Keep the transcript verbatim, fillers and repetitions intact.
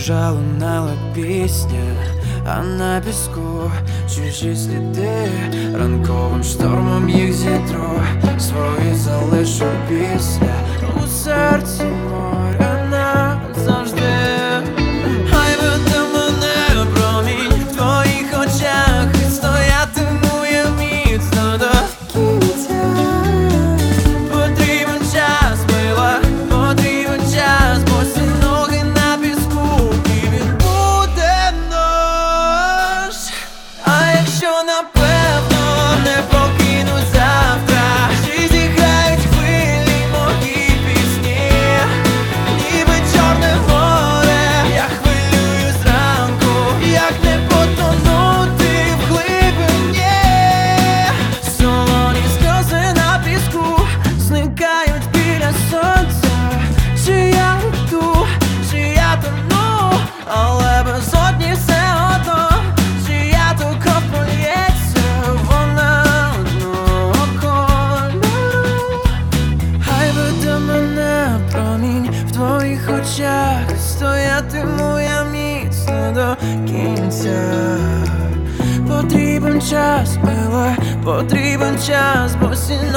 вже лунала пісня, а на піску чужі сліди, ранковим штормом їх зітру, свої залишу після у серці моря назавжди. Хай веде мене промінь в твоїх очах, і стоятиму я міцно до кінця. Потрібен час, мила, потрібен час, бо всі ноги на піску, і він буде наш. А якщо напевно не покинуть завтра, чи зіграють хвилі мої пісні, ніби чорне море, я хвилюю зранку, як не потонути в глибині. Солоні сльози на піску зникають біля сонця. Чи я йду, чи я тону, але без одні все одно, чи я то кров прольється, вона одного кольору. Хай веде мене промінь в твоїх очах, стоятиму я міцно до кінця. Потрібен час, мила, потрібен час, бо всі